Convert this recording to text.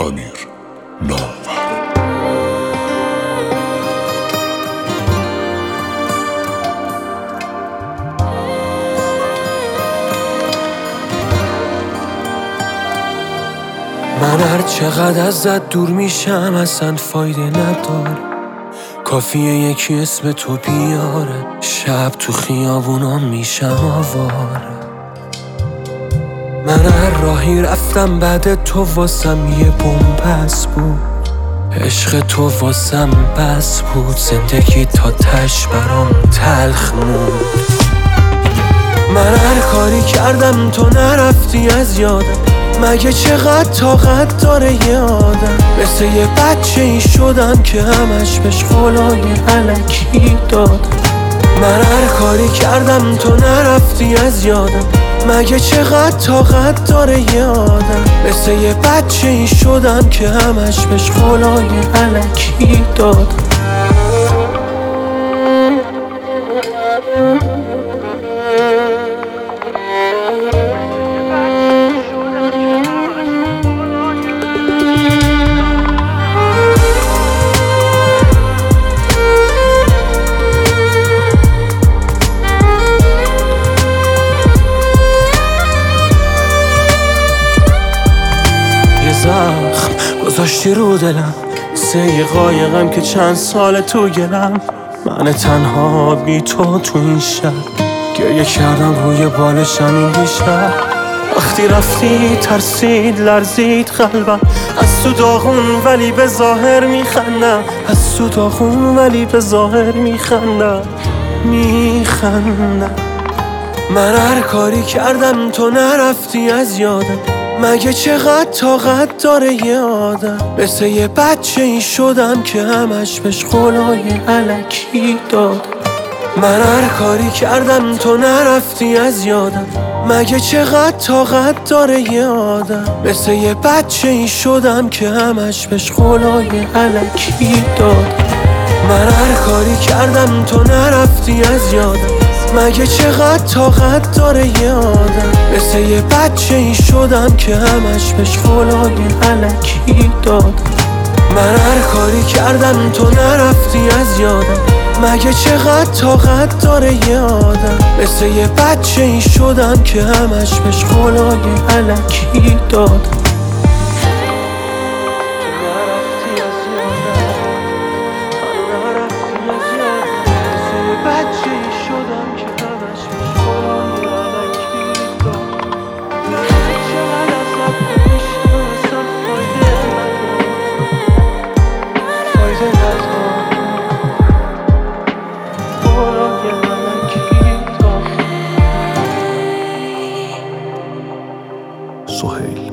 امیر نامور. من هر چقدر ازت دور میشم اصلا فایده نداره، کافیه یکی اسم تو بیاره، شب تو خیابونام میشم آواره. من هر راهی رفتم بعد تو واسم یه بن‌بست بود، عشق تو واسم بس بود، زندگی تا تش برام تلخ موند. من هر کاری کردم تو نرفتی از یادم، مگه چقدر طاقت داره یه آدم؟ مثل یه بچه ای شدم که همش بهش قولای الکی دادم. من هر کاری کردم تو نرفتی از یادم، مگه چقدر طاقت داره یه آدم؟ مثل یه بچه ای شدم که همش بهش قولای الکی دادم. زخم گذاشتی رو دلم، یه قایقم که چند سال تو گلم. من تنها بی تو این شب، گریه کردم روی بالشم این دیشب. وقتی رفتی ترسید لرزید قلبم، از تو داغون ولی به ظاهر میخندم، از تو داغون ولی به ظاهر میخندم. من هر کاری کردم تو نرفتی از یادم، مگه چقدر طاقت داره یه آدم؟ مثل یه بچه ای شدم که همش بهش قولای الکی دادم. من هر کاری کردم تو نرفتی از یادم، مگه چقدر طاقت داره یه آدم؟ مثل یه بچه ای شدم که همش بهش قولای الکی دادم. من هر کاری کردم تو نرفتی از یادم، مگه چقدر طاقت داره یه آدم؟ مثل یه بچه ای شدم که همش بهش قولای الکی دادم. من هر کاری کردم تو نرفتی از یادم، مگه چقدر طاقت داره یه آدم؟ مثل یه بچه ای شدم که همش بهش قولای الکی دادم. سهیل